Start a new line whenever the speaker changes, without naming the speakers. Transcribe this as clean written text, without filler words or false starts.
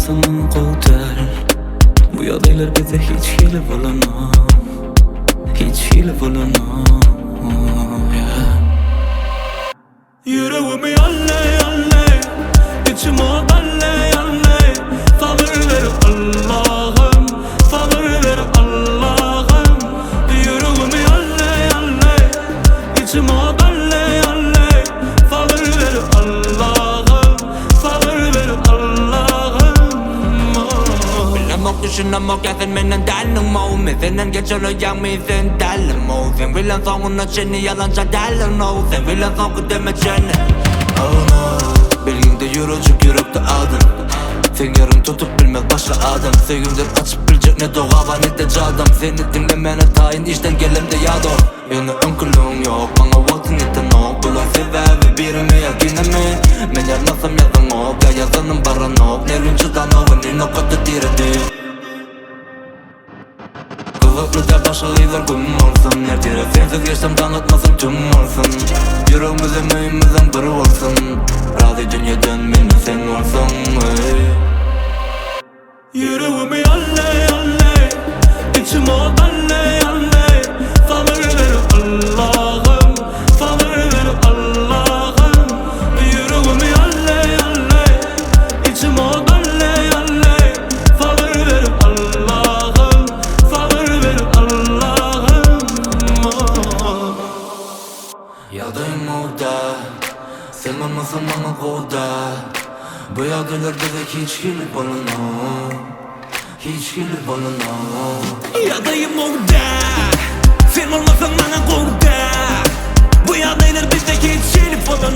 olmasa mukadder. Bu yadaylar bize hiç hile bulamam, hiç hile bulamam, yeah. Yüreğimi yalle yalle, içimi dalle yalle. Sabır ver Allah'ım, sabır ver Allah'ım. Yüreğimi yalle yalle, içimi dalle yalle. Sabır ver Allah'ım, sabır ver Allah'ım.
Bilemok düşünemok ya sen menden dallin mo. Senden geçer yan mi sen dallin mo. Sen bilen sonuna çeni yalanca dallin no. Sen bilen son kıdeme çeni. Oh no. Bilginde yürücük yürekte adın. Sen yarım tutup bilmek başka adam. Sevgimden açıp bilecek ne doğava ne de cadam. Seni dinlemene tayin işten gelem de yado. Yani önkülüğüm yok bana vaktin yetin ok. Bulan sebebi birime yakinemi. Men yazmasam yazın ok. Ya yazanım baranok. Nerin çıdan ovun o kadar diredi. Kılıklı da başarılar kum olsun. Her yere sensiz geçsem tanıtmasam tüm olsun. Yüreğimizin mühimizden biri olsun. Razı dünyadan benim sen olsun.
Yüreğimi yalle yalle, içimi dalle yalle. Sabır ver Allah'ım, sabır ver Allah'ım. Yüreğimi yalle yalle, içimi dalle yalle. Sabır ver Allah'ım, sabır ver Allah'ım.
Yadayım orada, sen olmasan bana koda. Bu yadaylar bize hiç gelip alınır, hiç gelip alınır.
Yadayım orada, sen olmasan bana koda. Bu yadaylar bizde hiç gelip alınır.